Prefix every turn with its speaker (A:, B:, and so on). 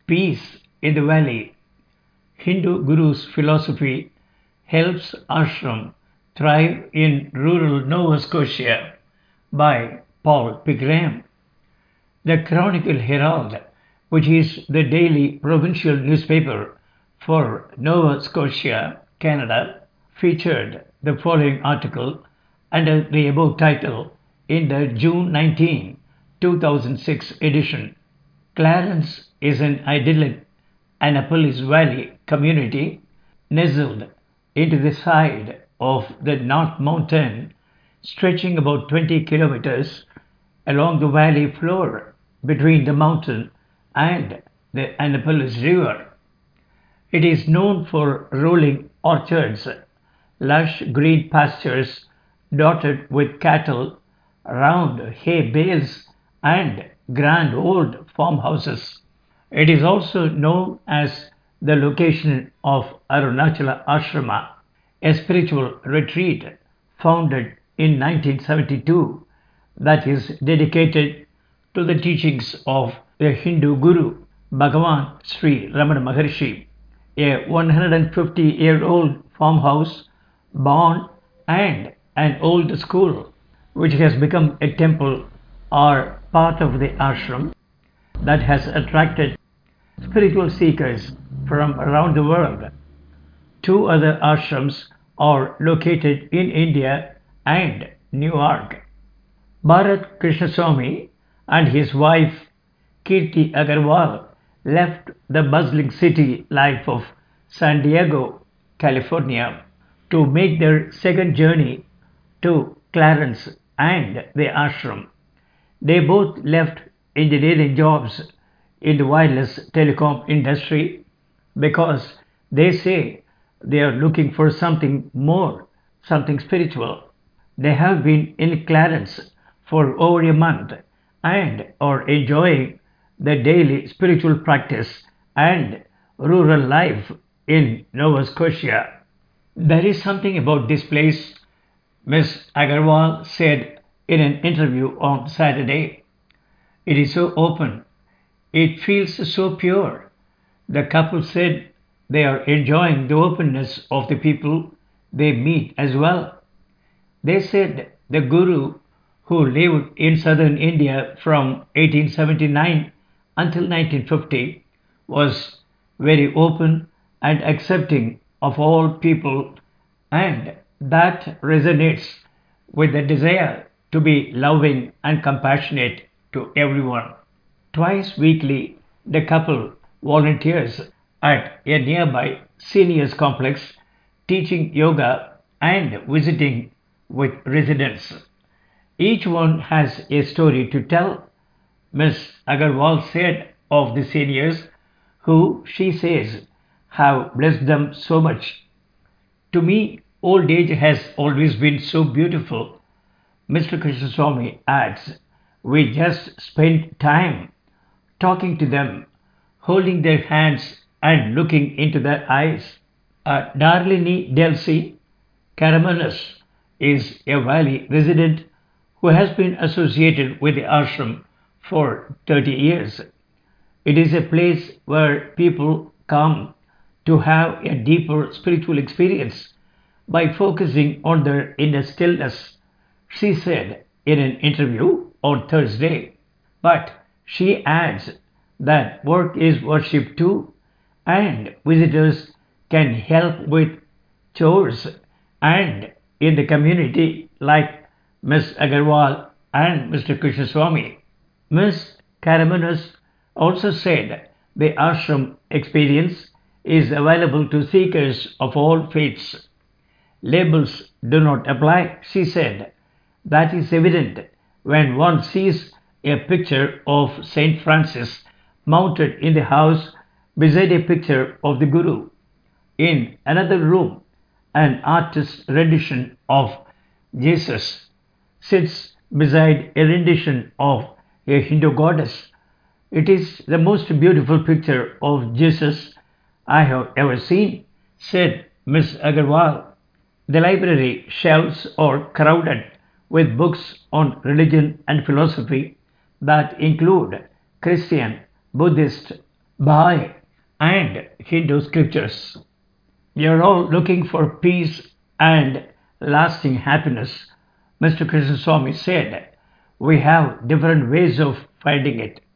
A: Peace in the Valley. Hindu Guru's philosophy helps ashram thrive in rural Nova Scotia by Paul Pigram. The Chronicle Herald, which is the daily provincial newspaper for Nova Scotia, Canada, featured the following article under the above title in the June 19, 2006 edition. Clarence is an idyllic Annapolis Valley community nestled into the side of the North Mountain, stretching about 20 kilometers along the valley floor between the mountain and the Annapolis River. It is known for rolling orchards, lush green pastures dotted with cattle, round hay bales, and grand old farmhouses. It is also known as the location of Arunachala Ashrama, a spiritual retreat founded in 1972 that is dedicated to the teachings of the Hindu Guru Bhagavan Sri Ramana Maharshi, a 150-year-old farmhouse, barn, and an old school which has become a temple are part of the ashram that has attracted spiritual seekers from around the world. Two other ashrams are located in India and New York. Bharat Krishnaswamy and his wife Kirti Agarwal left the bustling city life of San Diego, California, to make their second journey to Clarence and the ashram. They both left engineering jobs in the wireless telecom industry because they say they are looking for something more, something spiritual. They have been in Clarence for over a month and are enjoying the daily spiritual practice and rural life in Nova Scotia. There is something about this place, Miss Agarwal said in an interview on Saturday. It is so open. It feels so pure. The couple said they are enjoying the openness of the people they meet as well. They said the Guru, who lived in southern India from 1879 until 1950, was very open and accepting of all people, and that resonates with the desire to be loving and compassionate to everyone. Twice weekly, the couple volunteers at a nearby seniors complex teaching yoga and visiting with residents. Each one has a story to tell, Miss Agarwal said of the seniors, who she says have blessed them so much. To me, old age has always been so beautiful. Mr. Krishnaswamy adds, we just spend time talking to them, holding their hands and looking into their eyes. Darlini Delcy Karamanus is a valley resident who has been associated with the ashram for 30 years. It is a place where people come to have a deeper spiritual experience by focusing on their inner stillness, she said in an interview on Thursday. But she adds that work is worship too, and visitors can help with chores and in the community like Miss Agarwal and Mr. Krishnaswamy. Miss Karamanus also said the ashram experience is available to seekers of all faiths. Labels do not apply, she said. That is evident when one sees a picture of Saint Francis mounted in the house beside a picture of the Guru. In another room, an artist's rendition of Jesus sits beside a rendition of a Hindu goddess. It is the most beautiful picture of Jesus I have ever seen, said Miss Agarwal. The library shelves are crowded with books on religion and philosophy that include Christian, Buddhist, Bahá'í and Hindu scriptures. We are all looking for peace and lasting happiness. Mr. Krishnaswamy said, we have different ways of finding it.